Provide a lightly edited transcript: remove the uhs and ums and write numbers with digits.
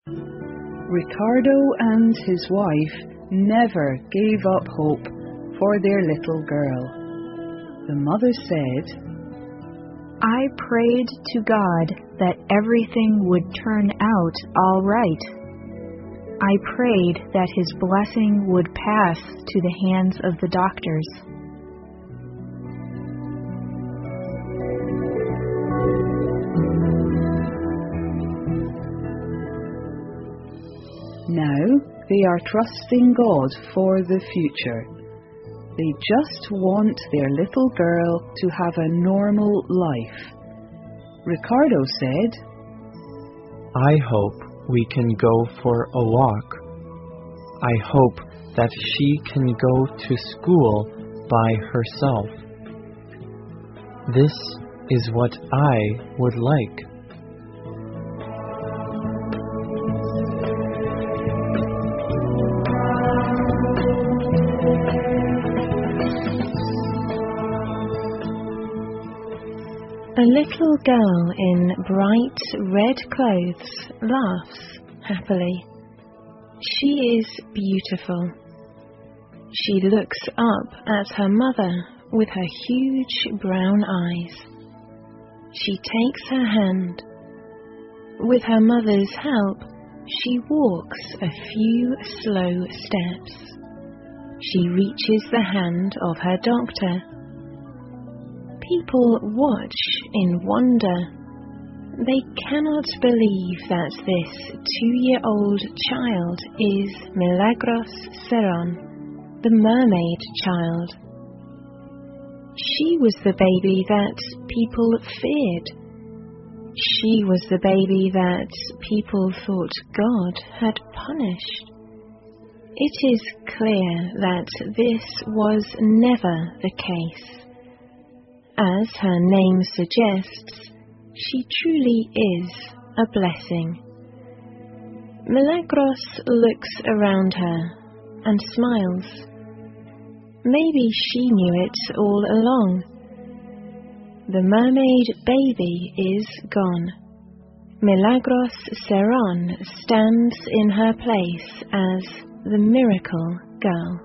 Ricardo and his wife never gave up hope for their little girl. The mother said, I prayed to God that everything would turn out all right. I prayed that His blessing would pass to the hands of the doctors. Now they are trusting God for the future. They just want their little girl to have a normal life. Ricardo said, I hope we can go for a walk. I hope that she can go to school by herself. This is what I would like. A little girl in bright red clothes laughs happily. She is beautiful. She looks up at her mother with her huge brown eyes. She takes her hand. With her mother's help, she walks a few slow steps. She reaches the hand of her doctor. People watch in wonder. They cannot believe that this 2-year-old child is Milagros Cerón, the mermaid child. She was the baby that people feared. She was the baby that people thought God had punished. It is clear that this was never the case. As her name suggests, she truly is a blessing. Milagros looks around her and smiles. Maybe she knew it all along. The mermaid baby is gone. Milagros Cerón stands in her place as the miracle girl.